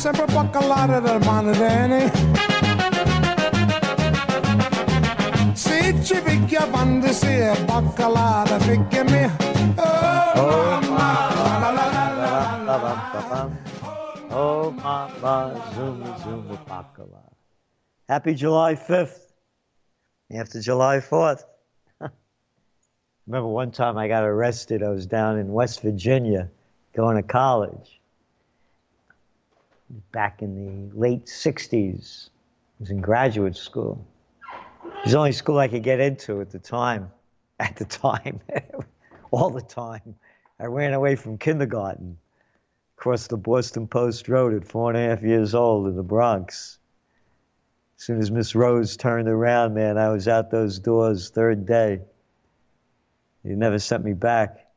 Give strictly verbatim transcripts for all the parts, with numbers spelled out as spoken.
sempre baccalare del mandarene. Se ci picchia quando si è baccalare, picchia me. Oh, mamma, la la la la la. Oh, mama, zuma, zuma, bacala. Happy July fifth, after July fourth. Remember one time I got arrested. I was down in West Virginia going to college. Back in the late sixties. I was in graduate school. It was the only school I could get into at the time. At the time. All the time. I ran away from kindergarten. Across the Boston Post Road at four and a half years old in the Bronx. As soon as Miss Rose turned around, man, I was out those doors third day. He never sent me back.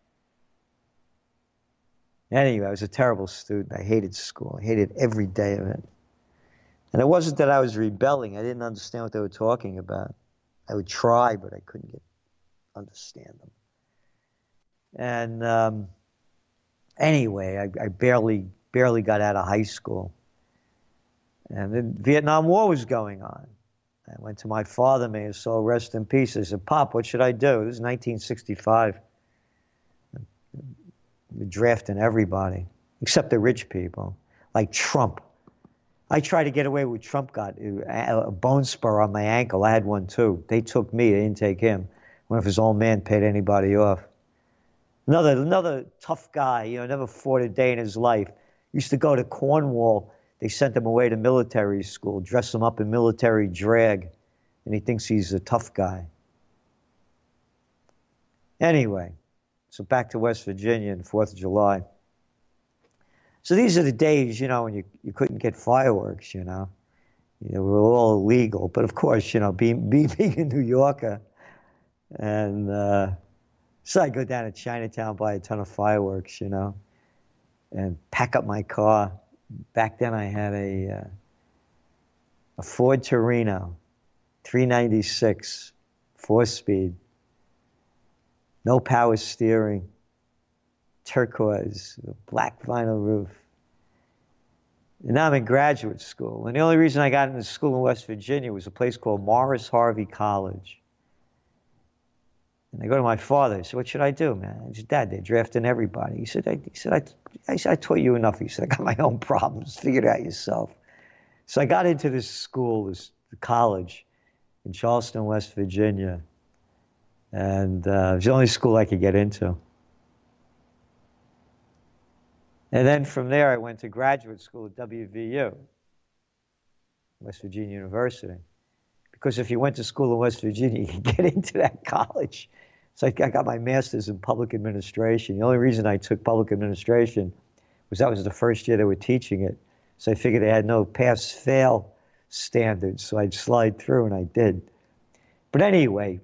Anyway, I was a terrible student. I hated school. I hated every day of it. And it wasn't that I was rebelling. I didn't understand what they were talking about. I would try, but I couldn't get understand them. And um, anyway, I, I barely barely got out of high school. And the Vietnam War was going on. I went to my father, may his soul rest in peace. I said, Pop, what should I do? This is nineteen sixty-five. We're drafting everybody, except the rich people, like Trump. I tried to get away with Trump got a bone spur on my ankle. I had one too. They took me, they didn't take him. One of his old man paid anybody off. Another, another tough guy, you know, never fought a day in his life. Used to go to Cornwall. They sent him away to military school, dress him up in military drag, and he thinks he's a tough guy. Anyway, so back to West Virginia and fourth of July. So these are the days, you know, when you, you couldn't get fireworks, you know. You know, we were all illegal. But of course, you know, being, being, being a New Yorker, and uh, so I go down to Chinatown, buy a ton of fireworks, you know, and pack up my car. Back then I had a uh, a Ford Torino, three ninety-six, four-speed, no power steering, turquoise, black vinyl roof. And now I'm in graduate school. And the only reason I got into school in West Virginia was a place called Morris Harvey College. And I go to my father. I said, what should I do, man? I said, Dad, they're drafting everybody. He said, I, he said, I, I, said, I taught you enough. He said, I got my own problems. Figure it out yourself. So I got into this school, this college in Charleston, West Virginia. And uh, it was the only school I could get into. And then from there, I went to graduate school at W V U, West Virginia University. Because if you went to school in West Virginia, you could get into that college. So I got my master's in public administration. The only reason I took public administration was that was the first year they were teaching it. So I figured they had no pass-fail standards, so I'd slide through, and I did. But anyway,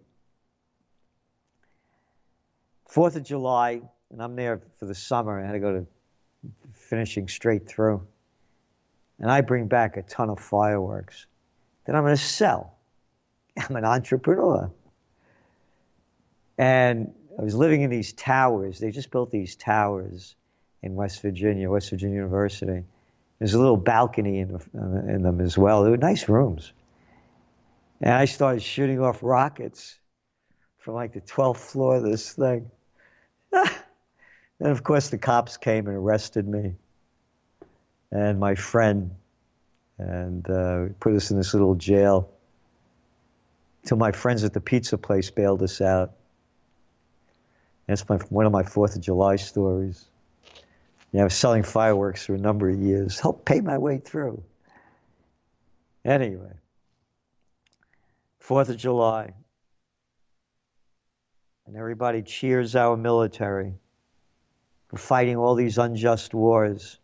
fourth of July, and I'm there for the summer. I had to go to finishing straight through. And I bring back a ton of fireworks that I'm going to sell. I'm an entrepreneur. And I was living in these towers. They just built these towers in West Virginia, West Virginia University. There's a little balcony in, in them as well. They were nice rooms. And I started shooting off rockets from like the twelfth floor of this thing. And of course the cops came and arrested me and my friend, and uh, put us in this little jail till my friends at the pizza place bailed us out. That's my, one of my fourth of July stories. Yeah, I was selling fireworks for a number of years. Helped pay my way through. Anyway, fourth of July. And everybody cheers our military for fighting all these unjust wars.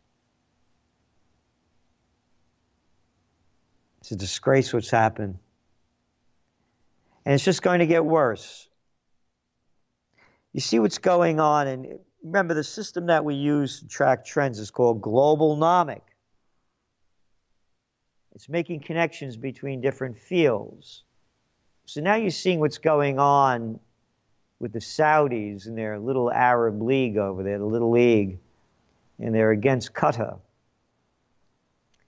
It's a disgrace what's happened. And it's just going to get worse. You see what's going on, and remember the system that we use to track trends is called Globalnomic. It's making connections between different fields. So now you're seeing what's going on with the Saudis and their little Arab League over there, the Little League, and they're against Qatar.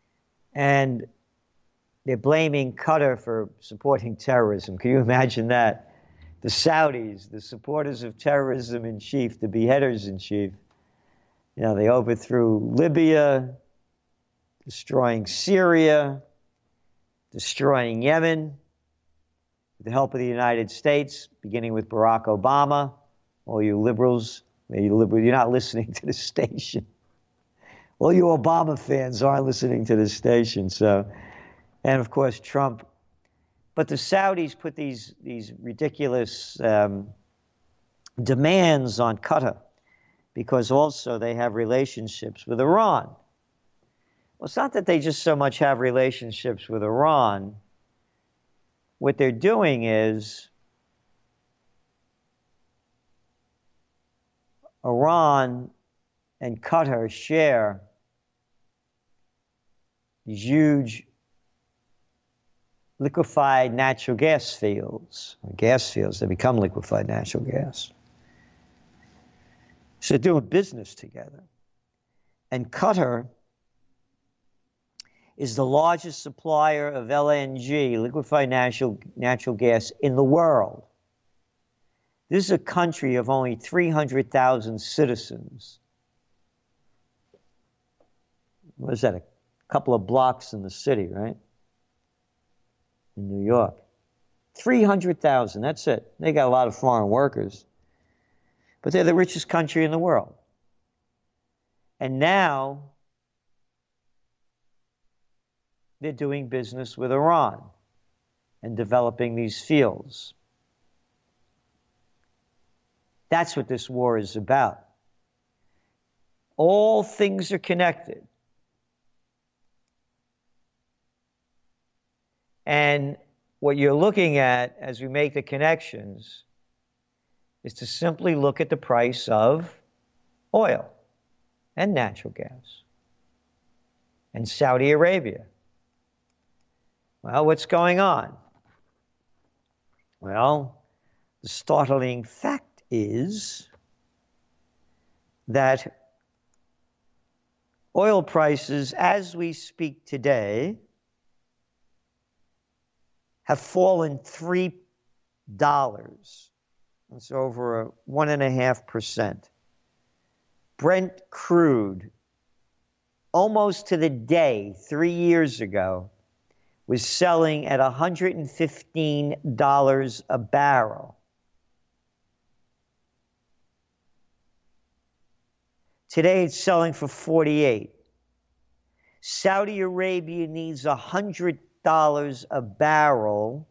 And they're blaming Qatar for supporting terrorism. Can you imagine that? The Saudis, the supporters of terrorism in chief, the beheaders in chief, you know, they overthrew Libya, destroying Syria, destroying Yemen, with the help of the United States, beginning with Barack Obama. All you liberals, you liberal, you're not listening to the station. All you Obama fans aren't listening to the station. So, and of course Trump. But the Saudis put these these ridiculous um, demands on Qatar because also they have relationships with Iran. Well, it's not that they just so much have relationships with Iran. What they're doing is Iran and Qatar share these huge liquefied natural gas fields, or gas fields that become liquefied natural gas. So they're doing business together. And Qatar is the largest supplier of L N G, liquefied natural, natural gas, in the world. This is a country of only three hundred thousand citizens. What is that, a couple of blocks in the city, right? In New York. three hundred thousand, that's it. They got a lot of foreign workers. But they're the richest country in the world. And now they're doing business with Iran and developing these fields. That's what this war is about. All things are connected. And what you're looking at as we make the connections is to simply look at the price of oil and natural gas and Saudi Arabia. Well, what's going on? Well, the startling fact is that oil prices, as we speak today, have fallen three dollars. That's over a one and a half percent. Brent crude, almost to the day, three years ago, was selling at one hundred fifteen dollars a barrel. Today it's selling for forty-eight dollars. Saudi Arabia needs one hundred dollars a barrel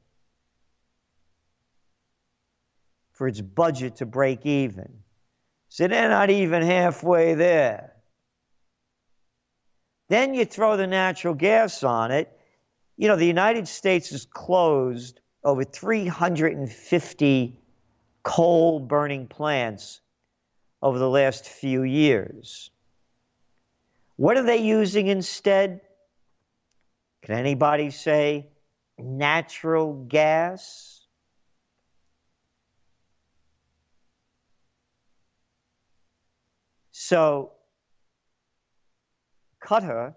for its budget to break even. So they're not even halfway there. Then you throw the natural gas on it. You know, the United States has closed over three hundred fifty coal-burning plants over the last few years. What are they using instead? Can anybody say natural gas? So, Qatar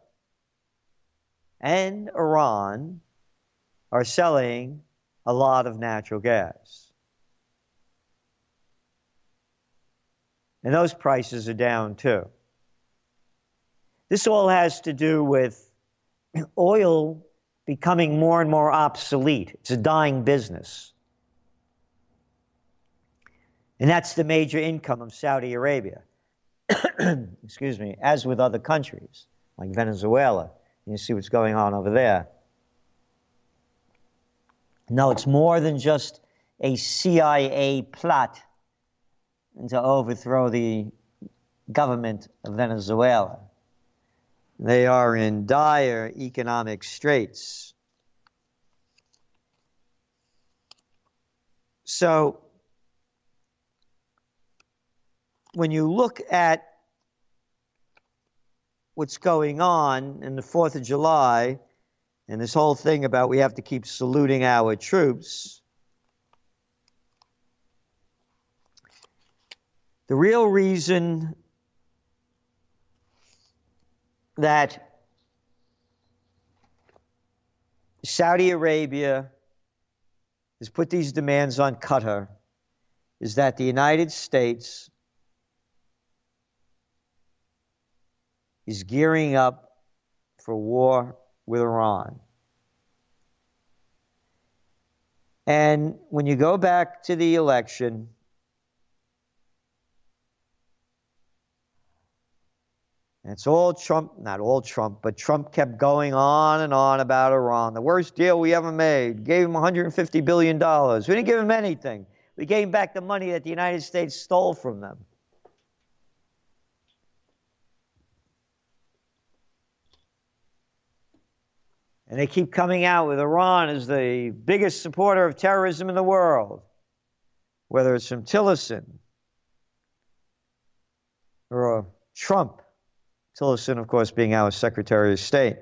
and Iran are selling a lot of natural gas. And those prices are down too. This all has to do with oil becoming more and more obsolete. It's a dying business. And that's the major income of Saudi Arabia. Excuse me, as with other countries, like Venezuela. You see what's going on over there. No, it's more than just a C I A plot to overthrow the government of Venezuela. They are in dire economic straits. So, when you look at what's going on in the fourth of July and this whole thing about we have to keep saluting our troops, the real reason that Saudi Arabia has put these demands on Qatar is that the United States is gearing up for war with Iran. And when you go back to the election, and it's all Trump, not all Trump, but Trump kept going on and on about Iran. The worst deal we ever made. Gave him one hundred fifty billion dollars. We didn't give him anything. We gave him back the money that the United States stole from them. And they keep coming out with Iran as the biggest supporter of terrorism in the world, whether it's from Tillerson or uh, Trump. Tillerson, of course, being our Secretary of State.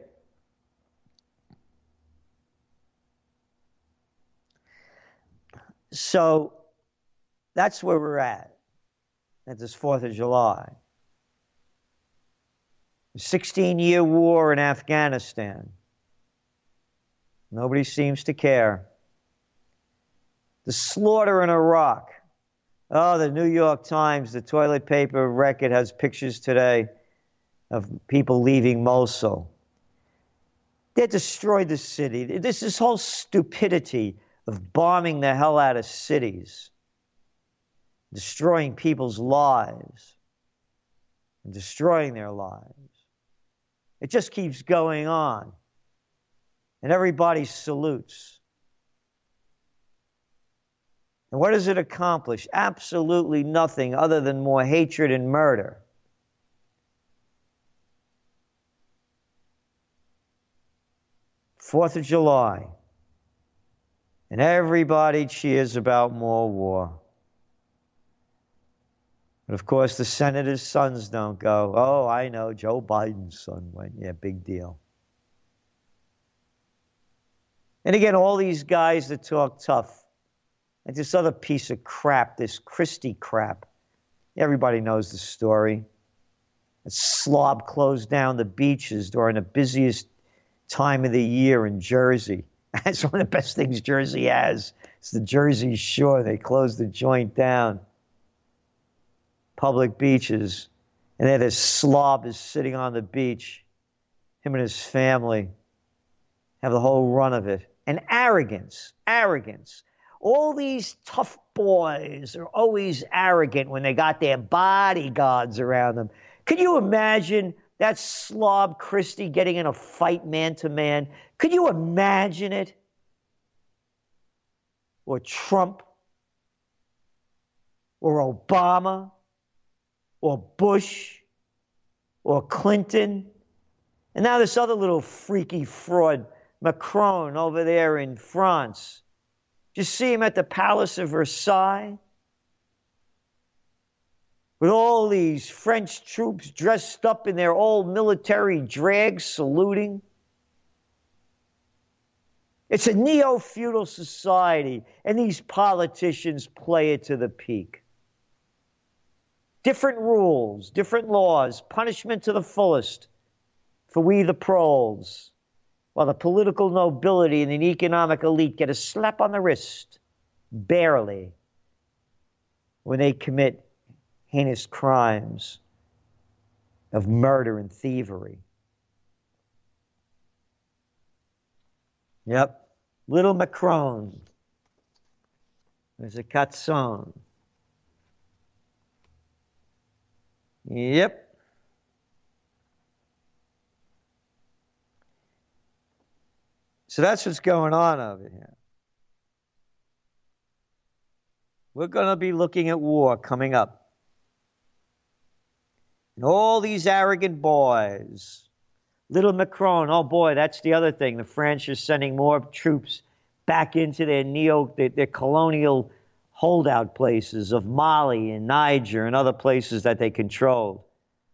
So that's where we're at, at this fourth of July. sixteen-year war in Afghanistan. Nobody seems to care. The slaughter in Iraq. Oh, the New York Times, the toilet paper record has pictures today of people leaving Mosul. They destroyed the city. This this whole stupidity of bombing the hell out of cities, destroying people's lives, and destroying their lives. It just keeps going on. And everybody salutes. And what does it accomplish? Absolutely nothing other than more hatred and murder. Fourth of July. And everybody cheers about more war. But of course, the senators' sons don't go, oh, I know, Joe Biden's son went. Yeah, big deal. And again, all these guys that talk tough, and this other piece of crap, this Christie crap. Everybody knows the story. A slob closed down the beaches during the busiest time of the year in Jersey. That's one of the best things Jersey has. It's the Jersey Shore. They closed the joint down. Public beaches. And there this slob is sitting on the beach. Him and his family have the whole run of it. And arrogance, arrogance. All these tough boys are always arrogant when they got their bodyguards around them. Could you imagine that slob Christie getting in a fight man to man? Could you imagine it? Or Trump? Or Obama? Or Bush? Or Clinton? And now this other little freaky fraud, Macron over there in France. Did you see him at the Palace of Versailles? With all these French troops dressed up in their old military drags saluting. It's a neo-feudal society, and these politicians play it to the peak. Different rules, different laws, punishment to the fullest for we the proles. While the political nobility and the economic elite get a slap on the wrist, barely, when they commit heinous crimes of murder and thievery. Yep, little Macron. There's a Catzon. Yep. So that's what's going on over here. We're going to be looking at war coming up. And all these arrogant boys. Little Macron, oh boy, that's the other thing. The French are sending more troops back into their neo, their, their colonial holdout places of Mali and Niger and other places that they controlled.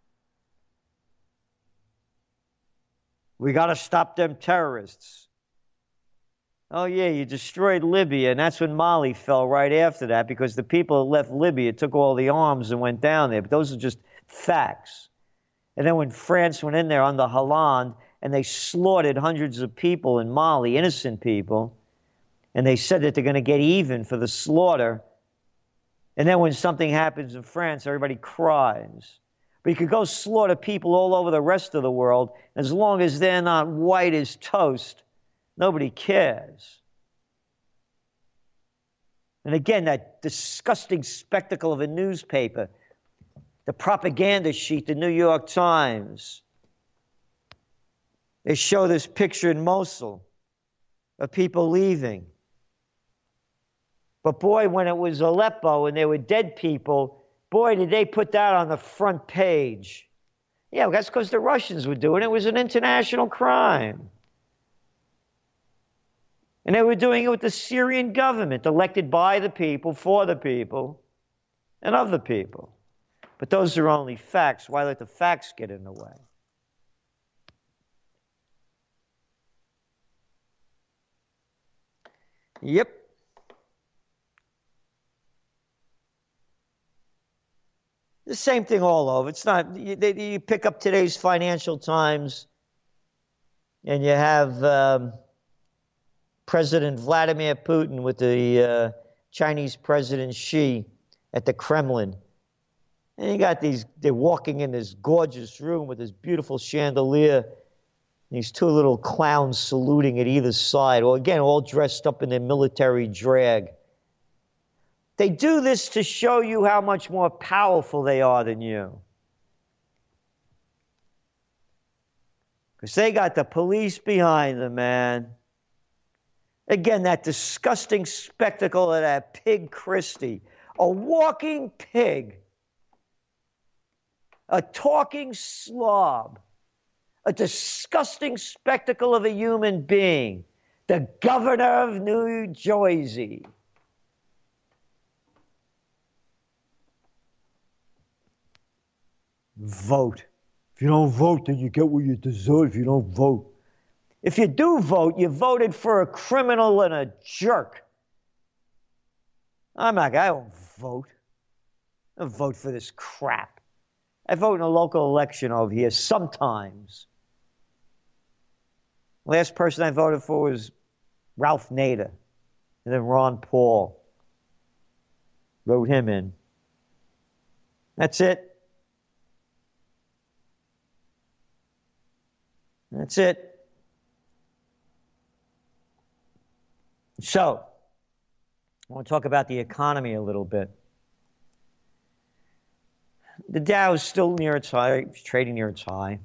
We got to stop them terrorists. Oh, yeah, you destroyed Libya, and that's when Mali fell right after that, because the people that left Libya took all the arms and went down there. But those are just facts. And then when France went in there under Hollande and they slaughtered hundreds of people in Mali, innocent people, and they said that they're going to get even for the slaughter. And then when something happens in France, everybody cries. But you could go slaughter people all over the rest of the world. As long as they're not white as toast, nobody cares. And again, that disgusting spectacle of a newspaper, the propaganda sheet, the New York Times. They show this picture in Mosul of people leaving. But boy, when it was Aleppo and there were dead people, boy, did they put that on the front page. Yeah, that's because the Russians were doing it. It was an international crime. And they were doing it with the Syrian government, elected by the people, for the people, and of the people. But those are only facts. Why let the facts get in the way? Yep. The same thing all over. It's not, you, they, you pick up today's Financial Times and you have um, President Vladimir Putin with the uh, Chinese President Xi at the Kremlin. And you got these, they're walking in this gorgeous room with this beautiful chandelier, these two little clowns saluting at either side, or again, all dressed up in their military drag. They do this to show you how much more powerful they are than you. Because they got the police behind them, man. Again, that disgusting spectacle of that pig Christie, a walking pig, a talking slob, a disgusting spectacle of a human being, the governor of New Jersey. Vote. If you don't vote, then you get what you deserve. If you don't vote. If you do vote, you voted for a criminal and a jerk. I'm like, I don't vote. I don't vote for this crap. I vote in a local election over here sometimes. Last person I voted for was Ralph Nader. And then Ron Paul. Wrote him in. That's it. That's it. So, I want to talk about the economy a little bit. The Dow is still near its high, it's trading near its high.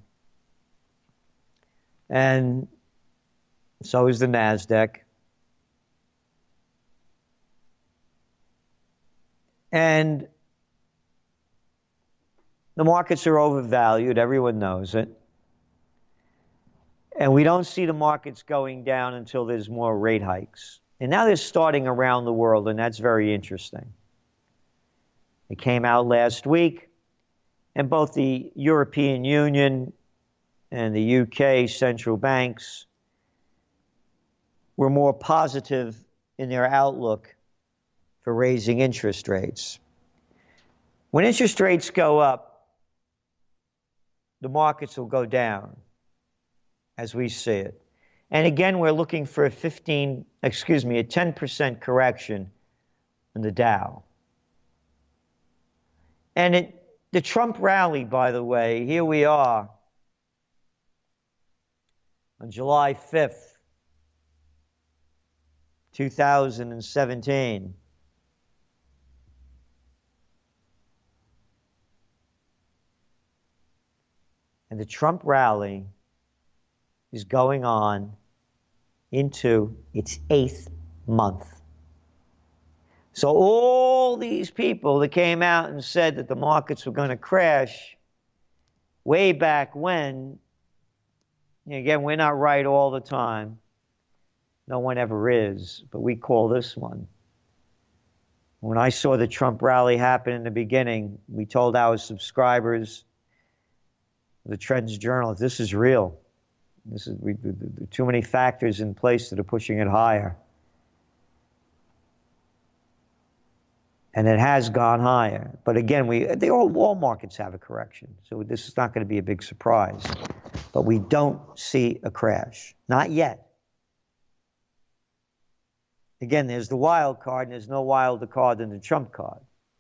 And so is the NASDAQ. And the markets are overvalued, everyone knows it. And we don't see the markets going down until there's more rate hikes. And now they're starting around the world, and that's very interesting. It came out last week, and both the European Union and the U K central banks were more positive in their outlook for raising interest rates. When interest rates go up, the markets will go down, as we see it. And again, we're looking for a fifteen, excuse me, a ten percent correction in the Dow. And it, the Trump rally, by the way, here we are on July fifth, two thousand seventeen. And the Trump rally is going on into its eighth month. So all these people that came out and said that the markets were going to crash way back when, again, we're not right all the time. No one ever is, but we call this one. When I saw the Trump rally happen in the beginning, we told our subscribers, the Trends Journal, this is real. This is we, the, the, too many factors in place that are pushing it higher. And it has gone higher. But again, we they all, all markets have a correction. So this is not going to be a big surprise. But we don't see a crash. Not yet. Again, there's the wild card, and there's no wilder card than the Trump card.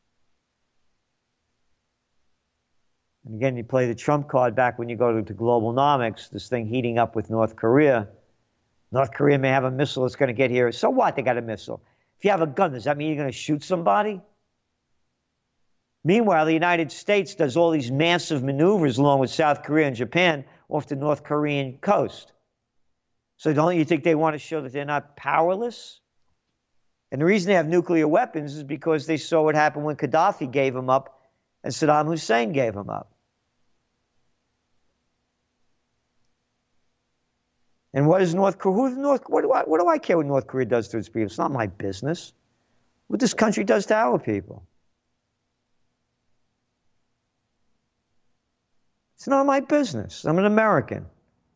And again, you play the Trump card back when you go to, to Globalnomics, this thing heating up with North Korea. North Korea may have a missile that's going to get here. So what? They got a missile. If you have a gun, does that mean you're going to shoot somebody? Meanwhile, the United States does all these massive maneuvers along with South Korea and Japan off the North Korean coast. So don't you think they want to show that they're not powerless? And the reason they have nuclear weapons is because they saw what happened when Gaddafi gave them up and Saddam Hussein gave them up. And what is North Korea? Who's North? What do I? What do I care what North Korea does to its people? It's not my business. What this country does to our people. It's not my business. I'm an American.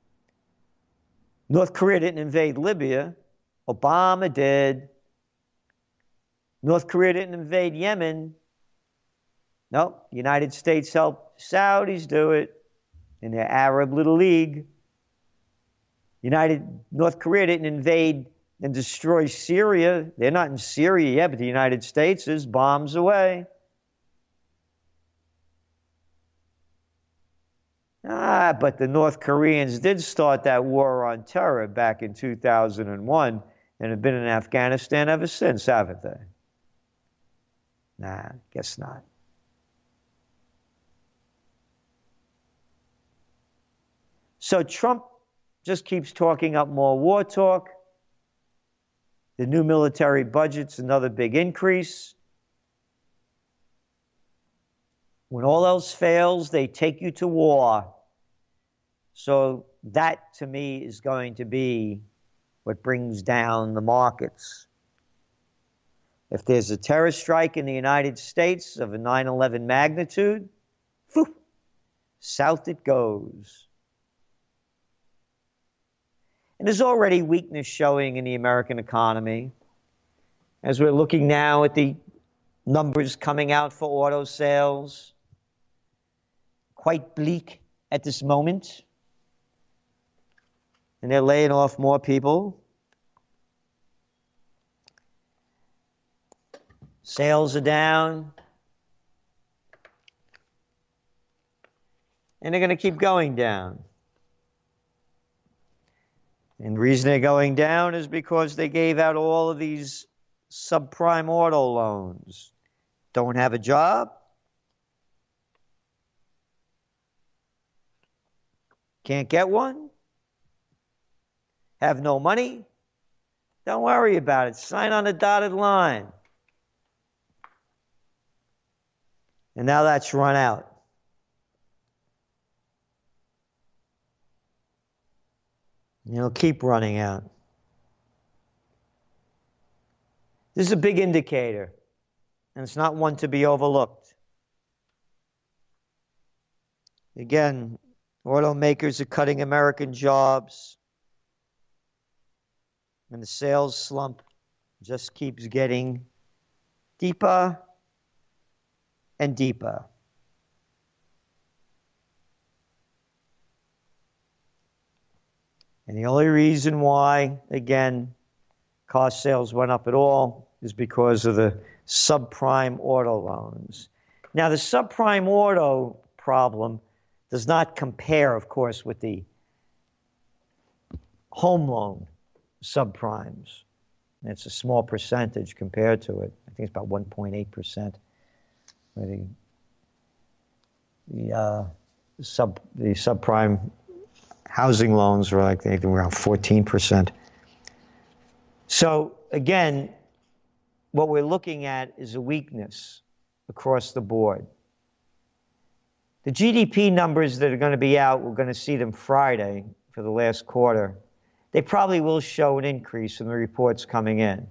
North Korea didn't invade Libya. Obama did. North Korea didn't invade Yemen. No, the United States helped Saudis do it in their Arab Little League. United North Korea didn't invade and destroy Syria. They're not in Syria yet, but the United States is bombs away. Ah, but the North Koreans did start that war on terror back in two thousand one and have been in Afghanistan ever since, haven't they? Nah, guess not. So Trump just keeps talking up more war talk. The new military budget's another big increase. When all else fails, they take you to war. So that, to me, is going to be what brings down the markets. If there's a terror strike in the United States of a nine eleven magnitude, phew, south it goes. And there's already weakness showing in the American economy. As we're looking now at the numbers coming out for auto sales, quite bleak at this moment. And they're laying off more people. Sales are down. And they're going to keep going down. And the reason they're going down is because they gave out all of these subprime auto loans. Don't have a job? Can't get one? Have no money? Don't worry about it. Sign on the dotted line. And now that's run out. It'll keep running out. This is a big indicator, and it's not one to be overlooked. Again, automakers are cutting American jobs, and the sales slump just keeps getting deeper and deeper. And the only reason why, again, car sales went up at all is because of the subprime auto loans. Now, the subprime auto problem does not compare, of course, with the home loan subprimes. It's a small percentage compared to it. I think it's about one point eight percent. The, the, uh, sub, the subprime housing loans are like anything around fourteen percent. So again, what we're looking at is a weakness across the board. The G D P numbers that are going to be out, we're going to see them Friday for the last quarter. They probably will show an increase in the reports coming in.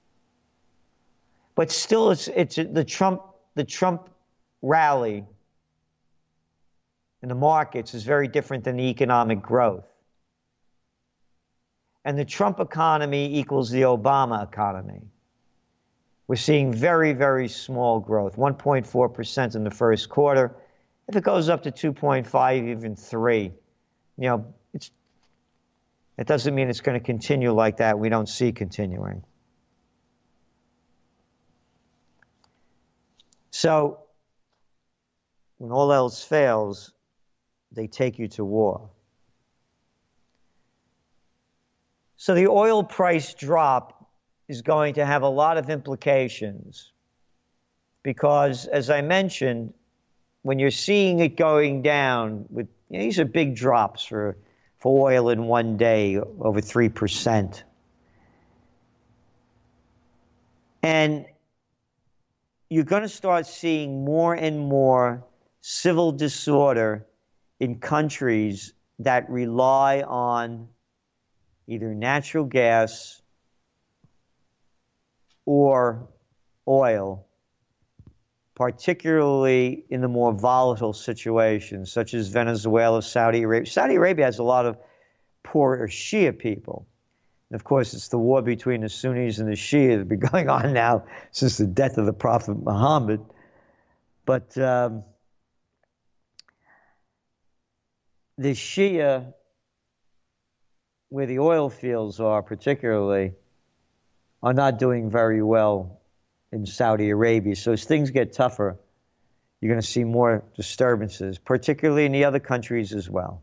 But still, it's, it's the Trump, the Trump rally in the markets is very different than the economic growth. And the Trump economy equals the Obama economy. We're seeing very, very small growth, one point four percent in the first quarter. If it goes up to two point five, even three, you know, it's, it doesn't mean it's going to continue like that. We don't see continuing. So, when all else fails, they take you to war. So the oil price drop is going to have a lot of implications because, as I mentioned, when you're seeing it going down, with you know, these are big drops for, for oil in one day, over three percent. And you're going to start seeing more and more civil disorder in countries that rely on either natural gas or oil, particularly in the more volatile situations, such as Venezuela, Saudi Arabia. Saudi Arabia has a lot of poor Shia people. And of course, it's the war between the Sunnis and the Shia that's been going on now since the death of the Prophet Muhammad. But um, the Shia, where the oil fields are particularly, are not doing very well in Saudi Arabia. So as things get tougher, you're going to see more disturbances, particularly in the other countries as well.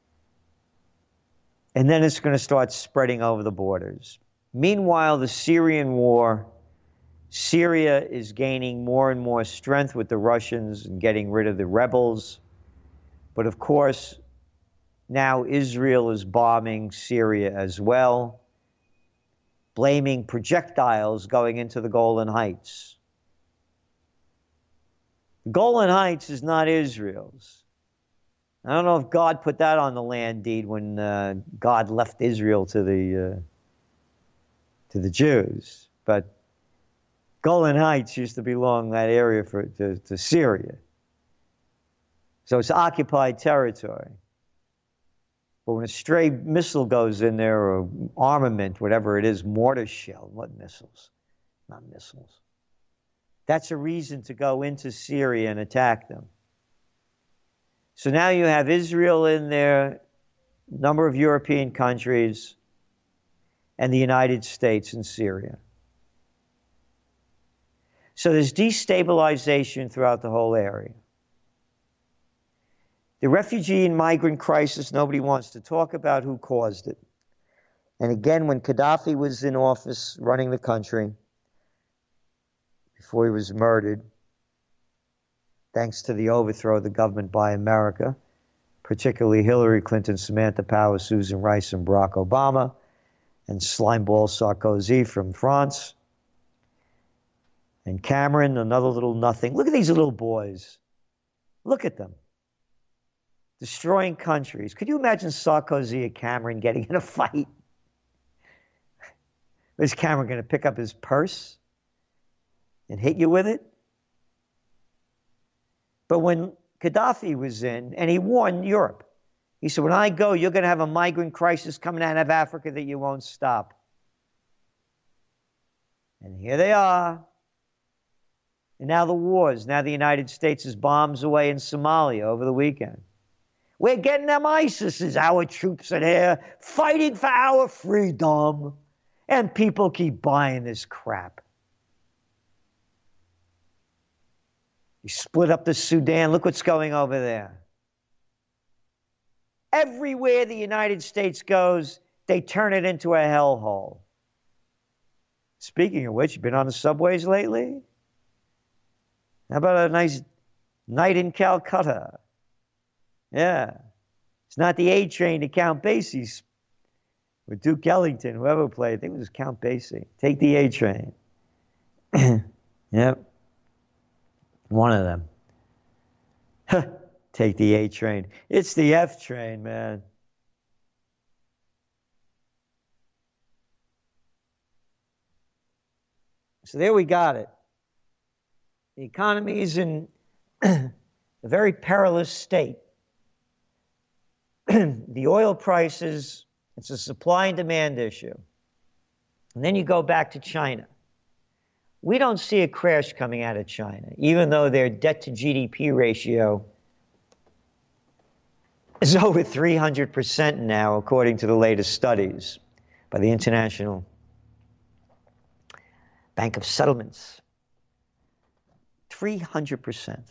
And then it's going to start spreading over the borders. Meanwhile, the Syrian war, Syria is gaining more and more strength with the Russians and getting rid of the rebels. But of course, now Israel is bombing Syria as well, blaming projectiles going into the Golan Heights. The Golan Heights is not Israel's. I don't know if God put that on the land deed when uh, God left Israel to the uh, to the Jews, but Golan Heights used to belong that area for to, to Syria. So it's occupied territory. But when a stray missile goes in there, or armament, whatever it is, mortar shell, what missiles? Not missiles. That's a reason to go into Syria and attack them. So now you have Israel in there, a number of European countries, and the United States and Syria. So there's destabilization throughout the whole area. The refugee and migrant crisis, nobody wants to talk about who caused it. And again, when Gaddafi was in office running the country, before he was murdered, thanks to the overthrow of the government by America, particularly Hillary Clinton, Samantha Power, Susan Rice, and Barack Obama, and slimeball Sarkozy from France, and Cameron, another little nothing. Look at these little boys. Look at them. Destroying countries. Could you imagine Sarkozy and Cameron getting in a fight? Is Cameron going to pick up his purse and hit you with it? But when Gaddafi was in, and he warned Europe, he said, when I go, you're going to have a migrant crisis coming out of Africa that you won't stop. And here they are. And now the wars. Now the United States is bombs away in Somalia over the weekend. We're getting them ISIS. Our troops are there fighting for our freedom. And people keep buying this crap. You split up the Sudan. Look what's going over there. Everywhere the United States goes, they turn it into a hellhole. Speaking of which, you been on the subways lately? How about a nice night in Calcutta? Yeah. It's not the A Train to Count Basie's with Duke Ellington, whoever played. I think it was Count Basie. Take the A Train. Yep. One of them. Take the A Train. It's the F Train, man. So there we got it. The economy is in a very perilous state. The oil prices, it's a supply and demand issue. And then you go back to China. We don't see a crash coming out of China, even though their debt to G D P ratio is over three hundred percent now, according to the latest studies by the International Bank of Settlements. three hundred percent.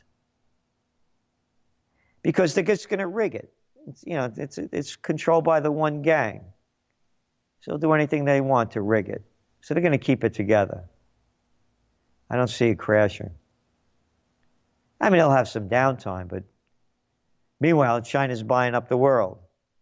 Because they're just going to rig it. It's, you know, it's, it's controlled by the one gang. So they'll do anything they want to rig it. So they're going to keep it together. I don't see it crashing. I mean, they'll have some downtime, but meanwhile, China's buying up the world.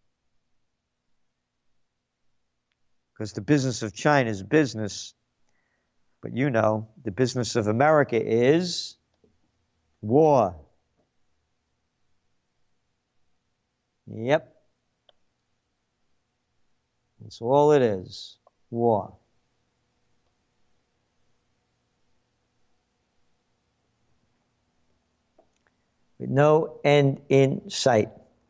Because the business of China is business. But you know, the business of America is war. Yep. That's all it is. War. With no end in sight.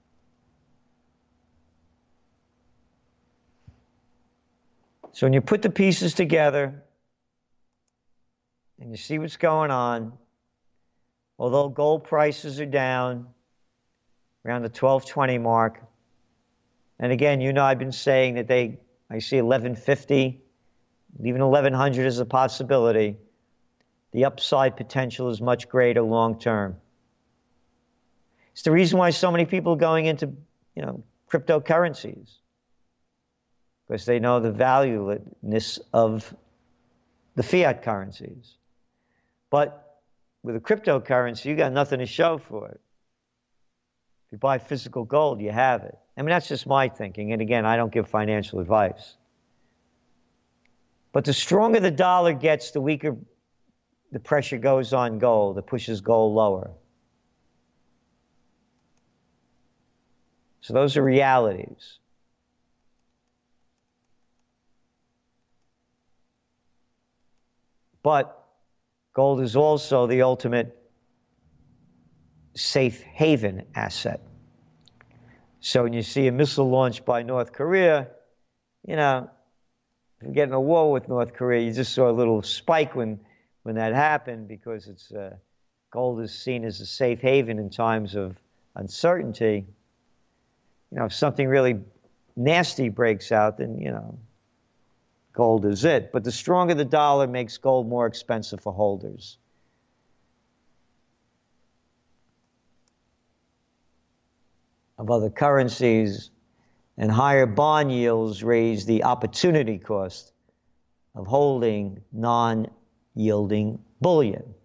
So when you put the pieces together and you see what's going on, although gold prices are down around the twelve twenty mark, and again, you know I've been saying that they, I see eleven fifty, even eleven hundred is a possibility. The upside potential is much greater long term. It's the reason why so many people are going into, you know, cryptocurrencies. Because they know the valuelessness of the fiat currencies. But with a cryptocurrency, you got nothing to show for it. If you buy physical gold, you have it. I mean, that's just my thinking. And again, I don't give financial advice. But the stronger the dollar gets, the weaker the pressure goes on gold. It pushes gold lower. So those are realities. But gold is also the ultimate safe haven asset. So when you see a missile launched by North Korea, you know, if you get in a war with North Korea, you just saw a little spike when, when that happened because it's uh, gold is seen as a safe haven in times of uncertainty. You know, if something really nasty breaks out, then, you know, gold is it. But the stronger the dollar makes gold more expensive for holders. Of other currencies, and higher bond yields raise the opportunity cost of holding non-yielding bullion.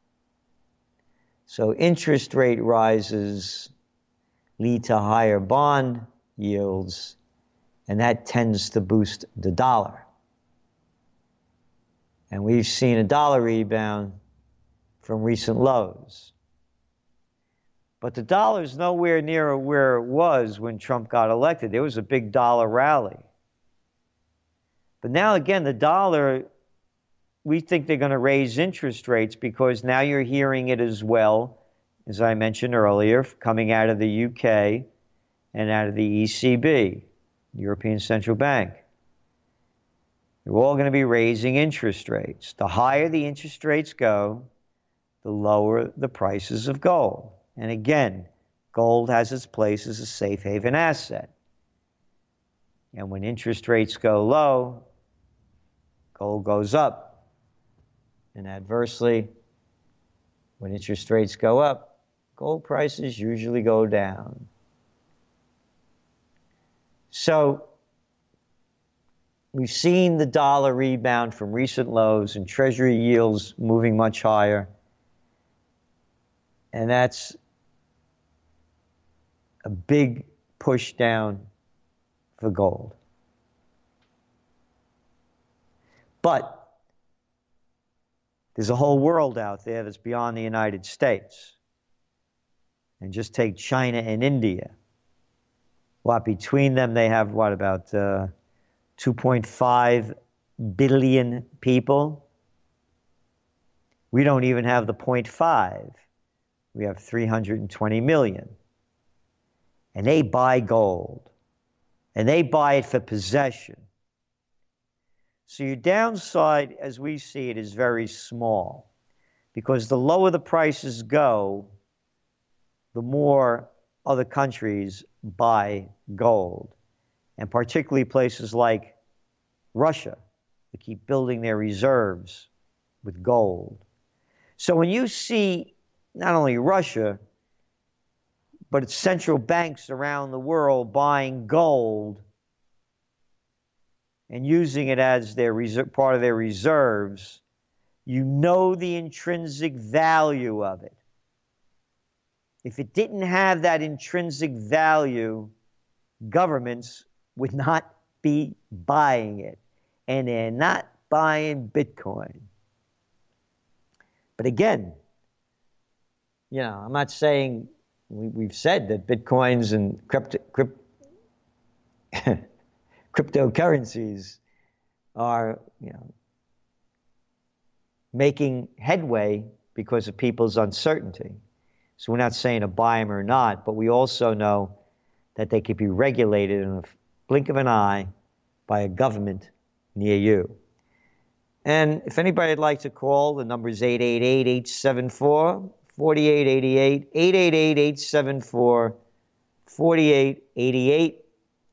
So interest rate rises lead to higher bond yields, and that tends to boost the dollar. And we've seen a dollar rebound from recent lows. But the dollar is nowhere near where it was when Trump got elected. There was a big dollar rally. But now again, the dollar, we think they're going to raise interest rates because now you're hearing it as well, as I mentioned earlier, coming out of the U K and out of the E C B, European Central Bank. They're all going to be raising interest rates. The higher the interest rates go, the lower the prices of gold. And again, gold has its place as a safe haven asset. And when interest rates go low, gold goes up. And adversely, when interest rates go up, gold prices usually go down. So we've seen the dollar rebound from recent lows and treasury yields moving much higher. And that's a big push down for gold. But there's a whole world out there that's beyond the United States. And just take China and India. What, between them they have, what, about uh, two point five billion people? We don't even have the zero point five. We have three hundred twenty million. And they buy gold. And they buy it for possession. So your downside, as we see it, is very small. Because the lower the prices go, the more other countries buy gold, and particularly places like Russia, they keep building their reserves with gold. So when you see not only Russia, but it's central banks around the world buying gold and using it as their reserve, part of their reserves, you know the intrinsic value of it. If it didn't have that intrinsic value, governments would not be buying it. And they're not buying Bitcoin. But again, you know, I'm not saying, we, we've said that Bitcoins and crypto, crypt, cryptocurrencies are, you know, making headway because of people's uncertainty. So we're not saying to buy them or not, but we also know that they could be regulated in a blink of an eye by a government near you. And if anybody'd like to call, the number is eight eight eight, eight seven four, four eight eight eight, eight eight eight, eight seven four, four eight eight eight.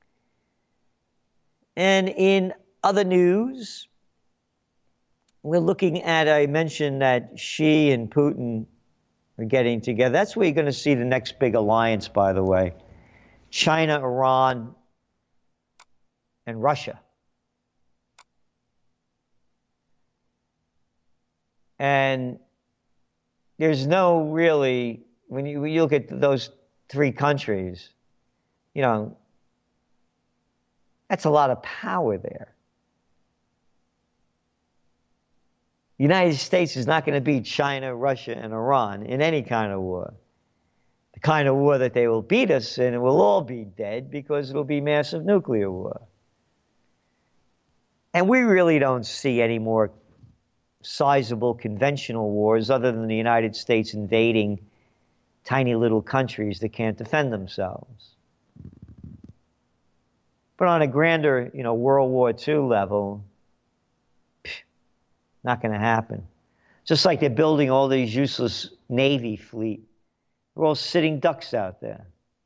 And in other news, we're looking at, I mentioned that Xi and Putin are getting together. That's where you're going to see the next big alliance, by the way. China, Iran, and Russia. And there's no really, when you, when you look at those three countries, you know, that's a lot of power there. The United States is not going to beat China, Russia, and Iran in any kind of war. The kind of war that they will beat us in, and we'll all be dead because it'll be massive nuclear war. And we really don't see any more sizable conventional wars other than the United States invading tiny little countries that can't defend themselves. But on a grander, you know, World War Two level, not going to happen. Just like they're building all these useless Navy fleet. We're all sitting ducks out there.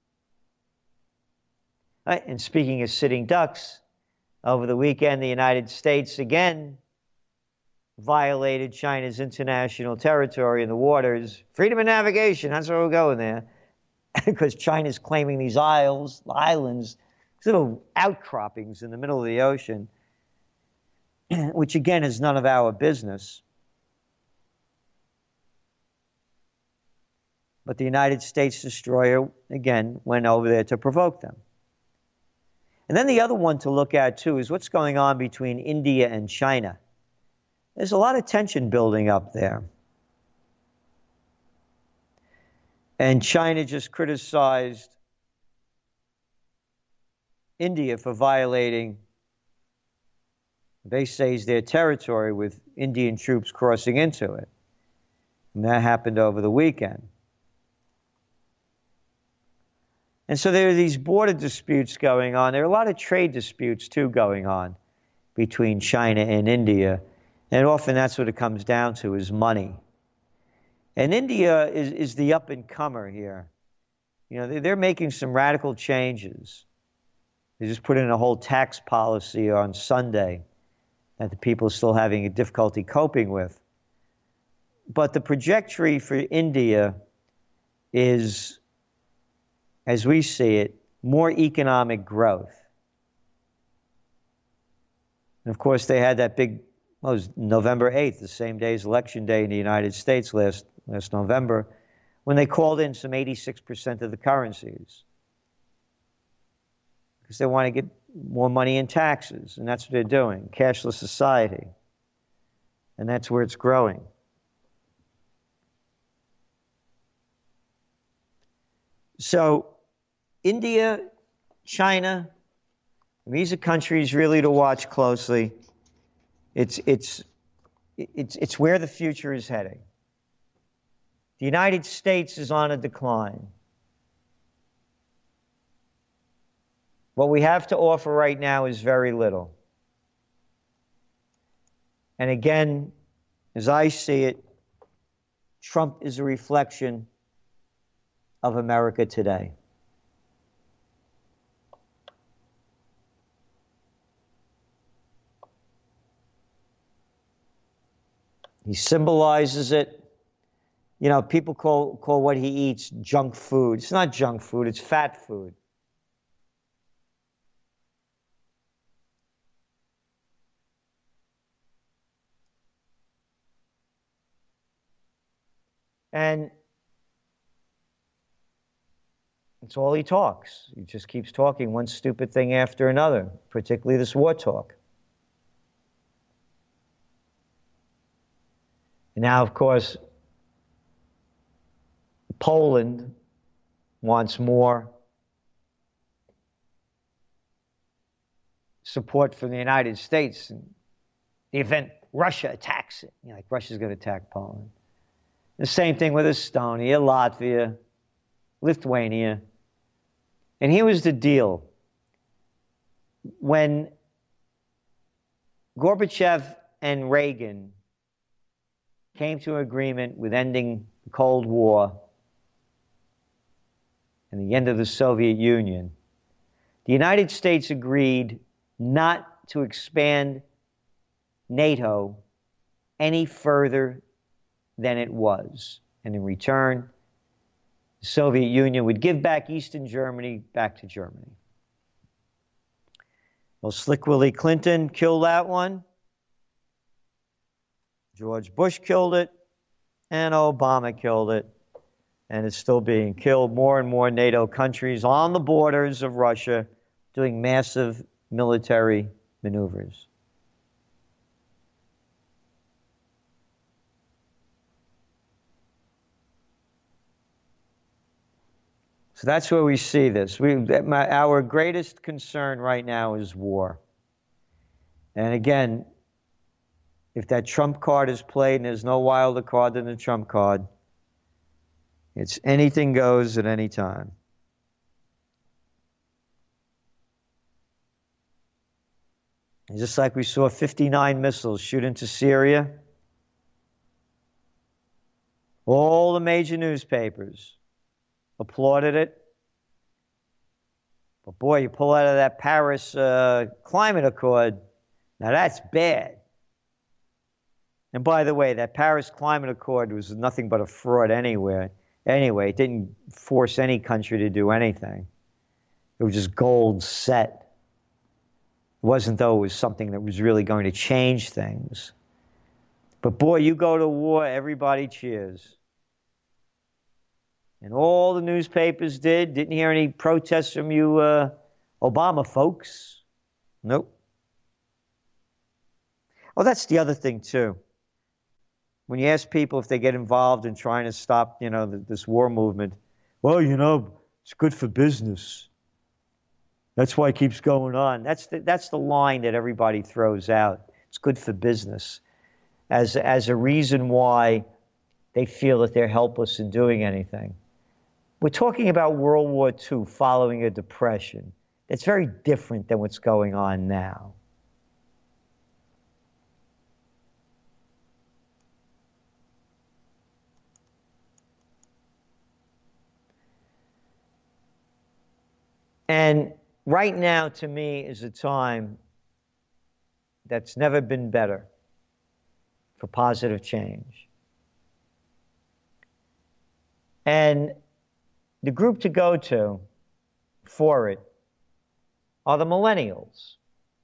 Right? And speaking of sitting ducks, over the weekend, the United States again violated China's international territory in the waters. Freedom of navigation, that's where we're going there. Because China's claiming these isles, islands, these little outcroppings in the middle of the ocean, which again is none of our business. But the United States destroyer, again, went over there to provoke them. And then the other one to look at, too, is what's going on between India and China. There's a lot of tension building up there. And China just criticized India for violating, they say, is their territory with Indian troops crossing into it. And that happened over the weekend. And so there are these border disputes going on. There are a lot of trade disputes, too, going on between China and India. And often that's what it comes down to, is money. And India is, is the up-and-comer here. You know, they're making some radical changes. They just put in a whole tax policy on Sunday that the people are still having a difficulty coping with. But the trajectory for India is, as we see it, more economic growth. And of course, they had that big, well, it was November eighth, the same day as Election Day in the United States last, last November, when they called in some eighty-six percent of the currencies. Because they want to get more money in taxes, and that's what they're doing, cashless society. And that's where it's growing. So India, China, these are countries really to watch closely. It's, it's, it's, it's where the future is heading. The United States is on a decline. What we have to offer right now is very little. And again, as I see it, Trump is a reflection of America today. He symbolizes it. You know, people call, call what he eats junk food. It's not junk food, it's fat food. And it's all he talks. He just keeps talking one stupid thing after another, particularly this war talk. And now, of course, Poland wants more support from the United States in the event Russia attacks it. You know, like Russia's going to attack Poland. The same thing with Estonia, Latvia, Lithuania. And here was the deal. When Gorbachev and Reagan came to an agreement with ending the Cold War and the end of the Soviet Union, the United States agreed not to expand NATO any further than it was. And in return, the Soviet Union would give back Eastern Germany back to Germany. Well, Slick Willie Clinton killed that one. George Bush killed it. And Obama killed it. And it's still being killed. More and more NATO countries on the borders of Russia doing massive military maneuvers. So that's where we see this. We, my, our greatest concern right now is war. And again, if that trump card is played and there's no wilder card than the trump card, it's anything goes at any time. And just like we saw fifty-nine missiles shoot into Syria, all the major newspapers applauded it. But boy, you pull out of that Paris uh, Climate Accord, now that's bad. And by the way, that Paris Climate Accord was nothing but a fraud anyway. Anyway, it didn't force any country to do anything. It was just gold set. It wasn't though it was something that was really going to change things. But boy, you go to war, everybody cheers. And all the newspapers did. Didn't hear any protests from you uh, Obama folks. Nope. Oh, that's the other thing, too. When you ask people if they get involved in trying to stop, you know, this war movement, well, you know, it's good for business. That's why it keeps going on. That's the, that's the line that everybody throws out. It's good for business as, as a reason why they feel that they're helpless in doing anything. We're talking about World War Two following a depression. It's very different than what's going on now. And right now, to me, is a time that's never been better for positive change. And the group to go to for it are the millennials.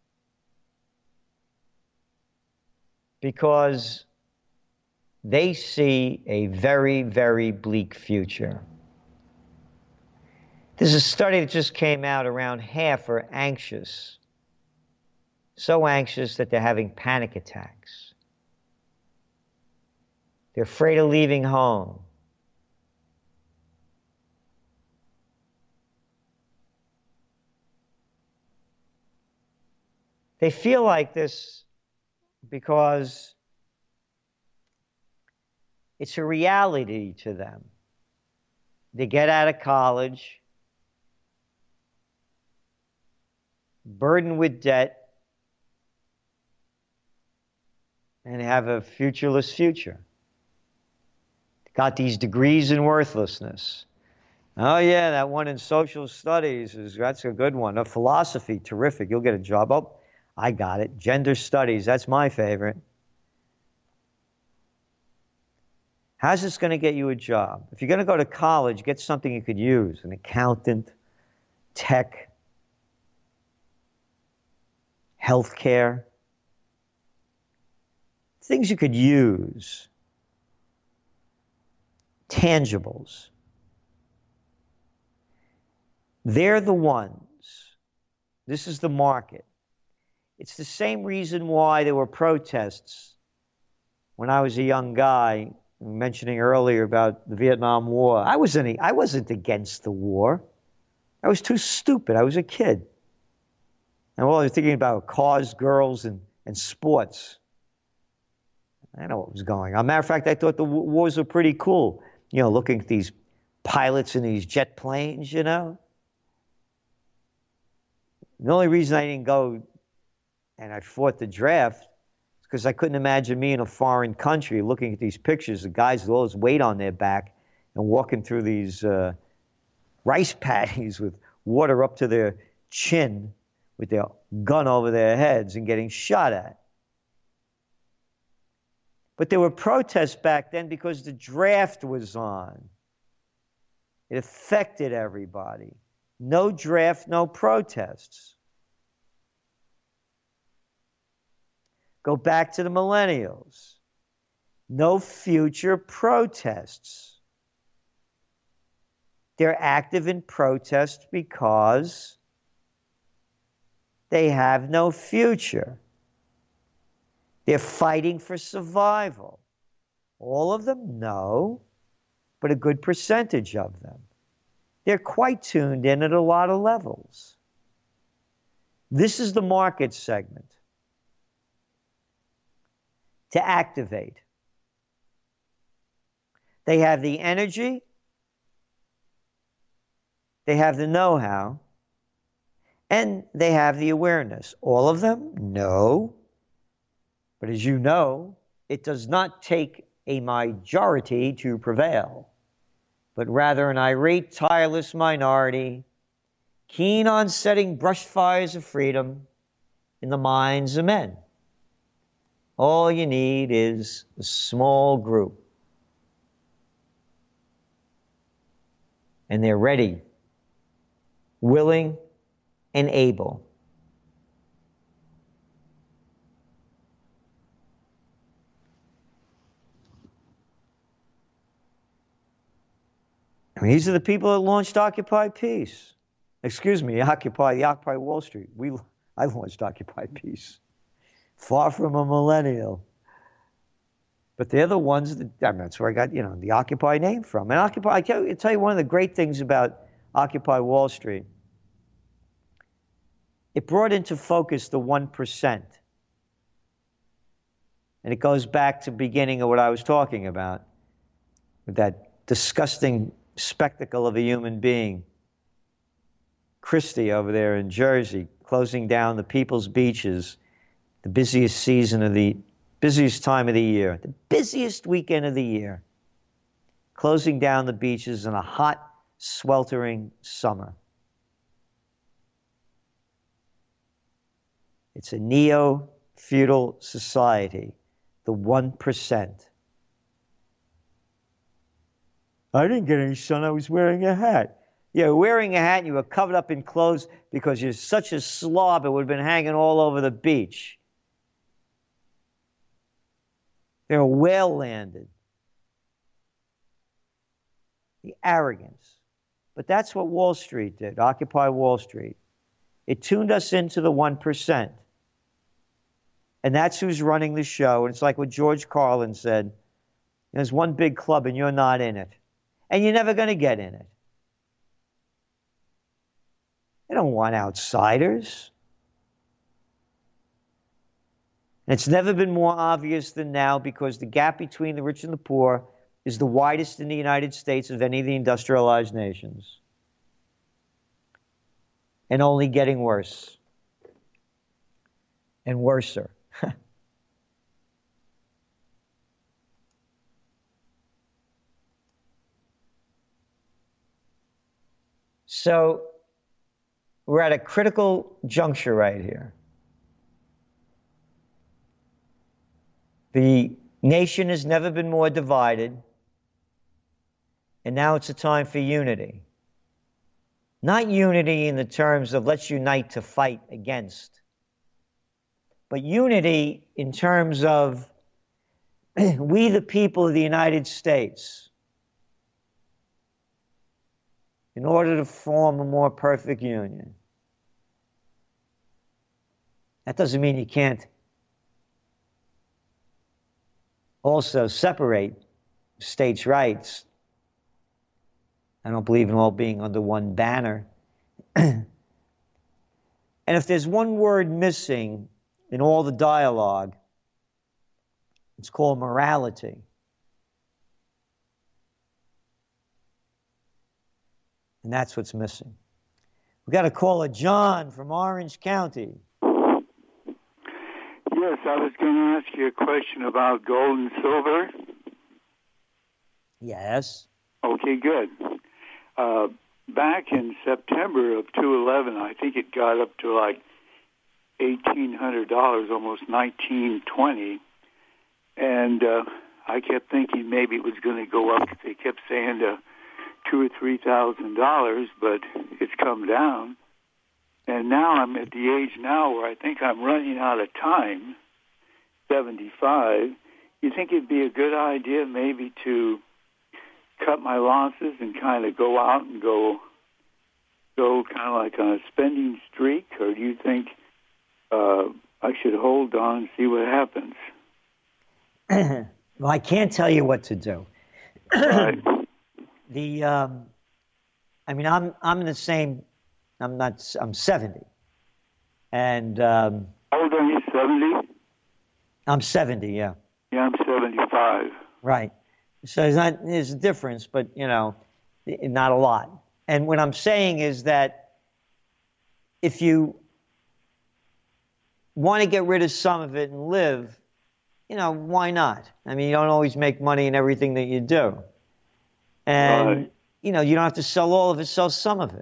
Because they see a very, very bleak future. There's a study that just came out. Around half are anxious. So anxious that they're having panic attacks. They're afraid of leaving home. They feel like this because it's a reality to them. They get out of college, burdened with debt, and have a futureless future. Got these degrees in worthlessness. Oh yeah, that one in social studies, is that's a good one. A philosophy, terrific, you'll get a job. Oh, I got it. Gender studies, that's my favorite. How's this going to get you a job? If you're going to go to college, get something you could use, an accountant, tech, healthcare, things you could use, tangibles. They're the ones. This is the market. It's the same reason why there were protests when I was a young guy, mentioning earlier about the Vietnam War. I wasn't, I wasn't against the war. I was too stupid. I was a kid. And all I was thinking about cars, girls, and, and sports. I know what was going on. Matter of fact, I thought the wars were pretty cool. You know, looking at these pilots in these jet planes, you know. The only reason I didn't go and I fought the draft is because I couldn't imagine me in a foreign country looking at these pictures of guys with all this weight on their back and walking through these uh, rice paddies with water up to their chin with their gun over their heads and getting shot at. But there were protests back then because the draft was on. It affected everybody. No draft, no protests. Go back to the millennials. No future protests. They're active in protest because they have no future. They're fighting for survival. All of them? No, but a good percentage of them. They're quite tuned in at a lot of levels. This is the market segment. To activate. They have the energy, they have the know-how, and they have the awareness. All of them? No. But as you know, it does not take a majority to prevail, but rather an irate, tireless minority, keen on setting brush fires of freedom in the minds of men. All you need is a small group. And they're ready, willing, and able. I mean, these are the people that launched Occupy Peace. Excuse me, Occupy, the Occupy Wall Street. We, I launched Occupy Peace. Far from a millennial. But they're the ones that, I mean, that's where I got, you know, the Occupy name from. And Occupy, I tell, I tell you one of the great things about Occupy Wall Street. It brought into focus the one percent. And it goes back to the beginning of what I was talking about, with that disgusting spectacle of a human being. Christie over there in Jersey, closing down the people's beaches, the busiest season of the, busiest time of the year, the busiest weekend of the year, closing down the beaches in a hot, sweltering summer. It's a neo-feudal society, the one percent. I didn't get any sun, I was wearing a hat. Yeah, wearing a hat and you were covered up in clothes because you're such a slob it would have been hanging all over the beach. They were well landed. The arrogance. But that's what Wall Street did, Occupy Wall Street. It tuned us into the one percent. And that's who's running the show. And it's like what George Carlin said, there's one big club and you're not in it. And you're never going to get in it. They don't want outsiders. And it's never been more obvious than now because the gap between the rich and the poor is the widest in the United States of any of the industrialized nations. And only getting worse. And worser. So we're at a critical juncture right here. The nation has never been more divided. And now it's a time for unity. Not unity in the terms of let's unite to fight against, but unity in terms of we, the people of the United States, in order to form a more perfect union. That doesn't mean you can't also separate states' rights. I don't believe in all being under one banner. And if there's one word missing in all the dialogue, it's called morality. And that's what's missing. We've got a caller, John from Orange County. Yes, I was going to ask you a question about gold and silver. Yes. Okay, good. Uh, back in September of two eleven, I think it got up to like eighteen hundred dollars, almost nineteen twenty, and uh, I kept thinking maybe it was going to go up. They kept saying to two or three thousand dollars, but it's come down. And now I'm at the age now where I think I'm running out of time, seventy-five. You think it'd be a good idea maybe to cut my losses and kind of go out and go go kind of like on a spending streak, or do you think uh, I should hold on and see what happens? Well, I can't tell you what to do. Right. The, um, I mean, I'm I'm in the same. I'm not. I'm seventy, and um, how old are you? seventy? I'm seventy. Yeah. Yeah, I'm seventy-five. Right. So there's not there's a difference, but you know, not a lot. And what I'm saying is that if you want to get rid of some of it and live, you know, why not? I mean, you don't always make money in everything that you do. And, Right. you know, you don't have to sell all of it, sell some of it.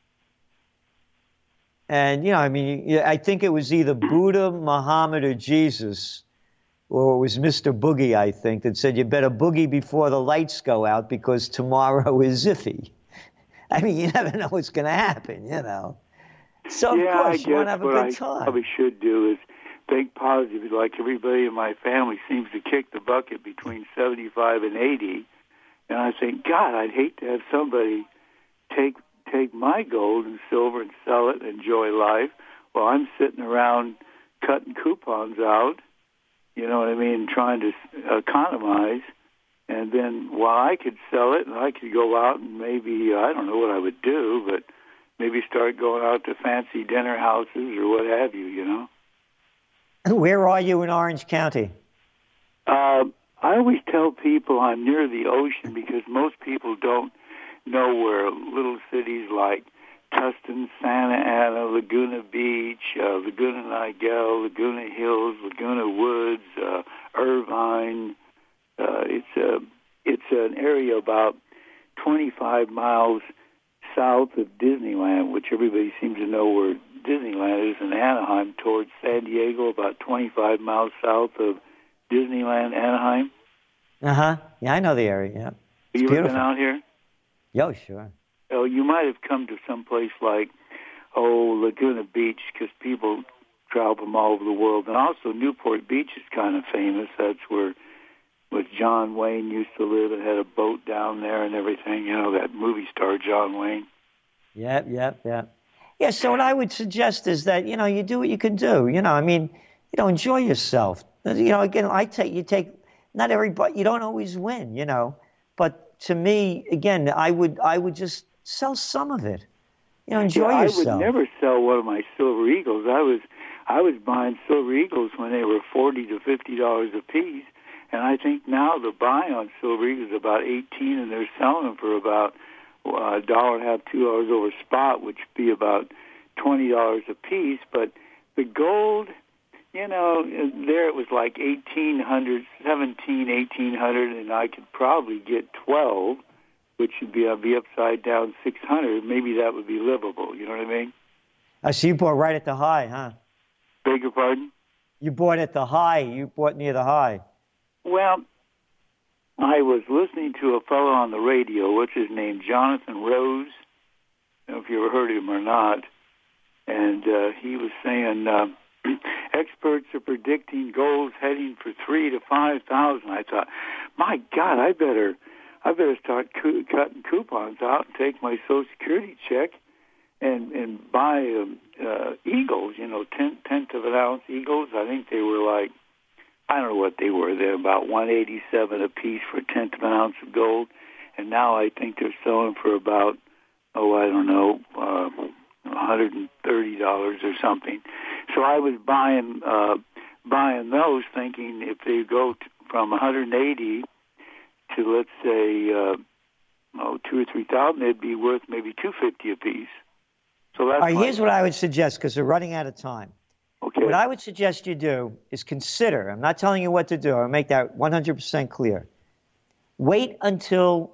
And, you know, I mean, you- I think it was either Buddha, Muhammad, or Jesus, or it was Mister Boogie, I think, that said you better boogie before the lights go out because tomorrow is iffy. I mean, you never know what's going to happen, you know. So, of yeah, I course, you want to guess have a what good I time. probably should do is think positive. Like everybody in my family seems to kick the bucket between seventy-five and eighty. And I think, God, I'd hate to have somebody take take my gold and silver and sell it and enjoy life while I'm sitting around cutting coupons out, you know what I mean, trying to economize. And then while I could sell it and I could go out and maybe, I don't know what I would do, but maybe start going out to fancy dinner houses or what have you, you know. Where are you in Orange County? Uh, I always tell people I'm near the ocean because most people don't know where little cities like Tustin, Santa Ana, Laguna Beach, uh, Laguna Niguel, Laguna Hills, Laguna Woods, uh, Irvine. Uh, it's a it's an area about twenty-five miles south of Disneyland, which everybody seems to know where Disneyland is in Anaheim, towards San Diego, about twenty-five miles south of Disneyland, Anaheim. Uh-huh. Yeah, I know the area, yeah. Have It's you ever beautiful. been out here? Yo, sure. Oh, you might have come to some place like, oh, Laguna Beach, because people travel from all over the world. And also Newport Beach is kind of famous. That's where, where John Wayne used to live and had a boat down there and everything. You know, that movie star John Wayne. Yep, yep, yep. Yeah, so what I would suggest is that, you know, you do what you can do. You know, I mean, you know, enjoy yourself. You know, again, I take, you take, not everybody, you don't always win, you know. But to me, again, I would, I would just sell some of it. You know, enjoy yeah, yourself. I would never sell one of my Silver Eagles. I was, I was buying Silver Eagles when they were forty to fifty dollars a piece, and I think now the buy on Silver Eagles is about eighteen, and they're selling them for about a dollar and a half, two dollars over spot, which would be about twenty dollars a piece. But the gold, you know, there it was like eighteen hundred, seventeen, eighteen hundred, and I could probably get twelve, which would be, I'd be upside down six hundred. Maybe that would be livable. You know what I mean? I see you bought right at the high, huh? Beg your pardon? You bought at the high. You bought near the high. Well, I was listening to a fellow on the radio, what's his name, Jonathan Rose. I don't know if you ever heard of him or not. And uh, he was saying uh, experts are predicting gold's heading for three to five thousand. I thought, my God, I better, I better start co- cutting coupons out and take my Social Security check and and buy um, uh, eagles. You know, tenth, tenth of an ounce eagles. I think they were like, I don't know what they were. They're about one eighty-seven a piece for a tenth of an ounce of gold, and now I think they're selling for about, oh, I don't know. Uh, one hundred thirty dollars or something. So I was buying uh, buying those, thinking if they go t- from one hundred eighty to, let's say, uh, oh, two or three thousand, they'd be worth maybe two fifty a piece. So that's. All right, here's what I would suggest, because we're running out of time. Okay. What I would suggest you do is consider. I'm not telling you what to do. I'll make that one hundred percent clear. Wait until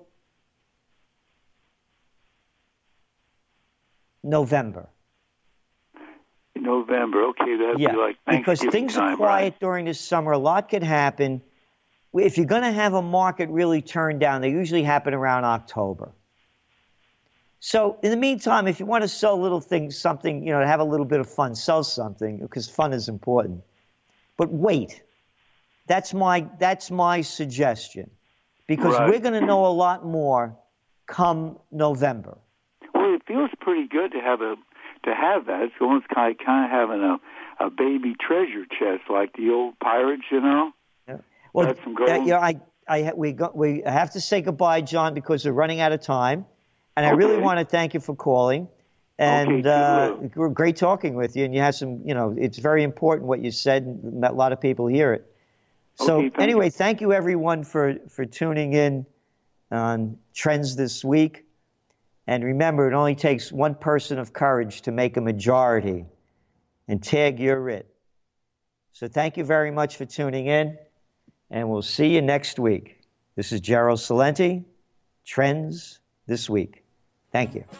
November. November, okay, that'd yeah, be like because Thanksgiving things time, are quiet right? during the summer. A lot could happen. If you're going to have a market really turn down, they usually happen around October. So in the meantime, if you want to sell little things, something, you know, to have a little bit of fun, sell something, because fun is important. But wait. That's my that's my suggestion, because right. we're going to know a lot more come November. Well, it feels pretty good to have a to have that. It's almost kind of, kind of having a, a baby treasure chest like the old pirates, you know. Yeah. Well, That's some gold. Uh, you know, I I we got we have to say goodbye, John, because we're running out of time, and I okay. really want to thank you for calling. And okay, uh, great talking with you. And you have some, you know, it's very important what you said, and a lot of people hear it. So okay, thank anyway, you. thank you everyone for for tuning in on Trends This Week. And remember, it only takes one person of courage to make a majority. And tag, you're it. So thank you very much for tuning in. And we'll see you next week. This is Gerald Celente, Trends This Week. Thank you.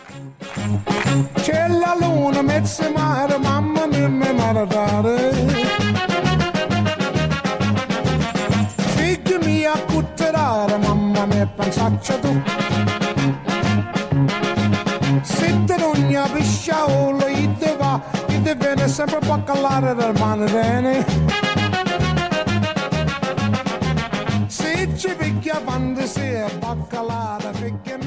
C'è la luna, mezza mare, mamma mia, mi maradare. Figli mia, cutterare, mamma mia, pensaccia tu. Sitte d'ogna pisciaolo, ide va, ide viene sempre baccalare del manrene. Se ci picchia fantasia, baccalare, perché